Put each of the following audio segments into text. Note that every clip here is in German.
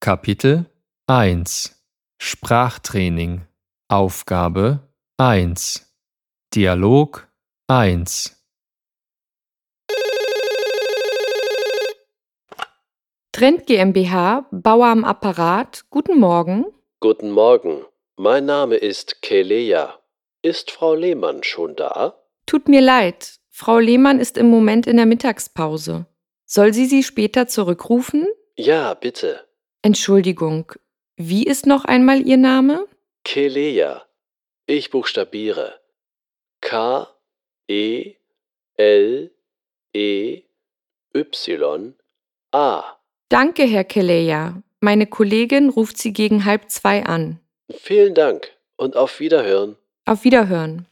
Kapitel 1 Sprachtraining Aufgabe 1 Dialog 1 Trend GmbH, Bauer am Apparat. Guten Morgen. Guten Morgen, mein Name ist Keleja. Ist Frau Lehmann schon da? Tut mir leid, Frau Lehmann ist im Moment in der Mittagspause. Soll sie später zurückrufen? Ja, bitte. Entschuldigung, wie ist noch einmal Ihr Name? Keleja. Ich buchstabiere. K-E-L-E-Y-A. Danke, Herr Keleja. Meine Kollegin ruft Sie gegen 1:30 an. Vielen Dank und auf Wiederhören. Auf Wiederhören.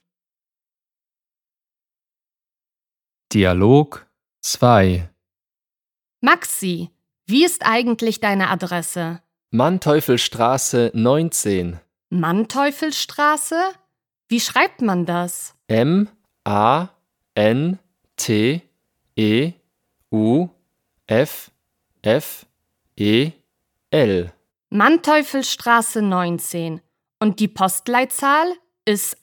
Dialog 2 Maxi, wie ist eigentlich deine Adresse? Manteufelstraße 19 Manteufelstraße? Wie schreibt man das? M-A-N-T-E-U-F-F-E-L Manteufelstraße 19. Und die Postleitzahl ist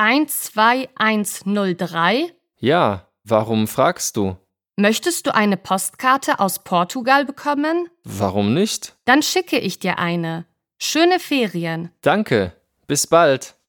12103? Ja, warum fragst du? Möchtest du eine Postkarte aus Portugal bekommen? Warum nicht? Dann schicke ich dir eine. Schöne Ferien. Danke, bis bald.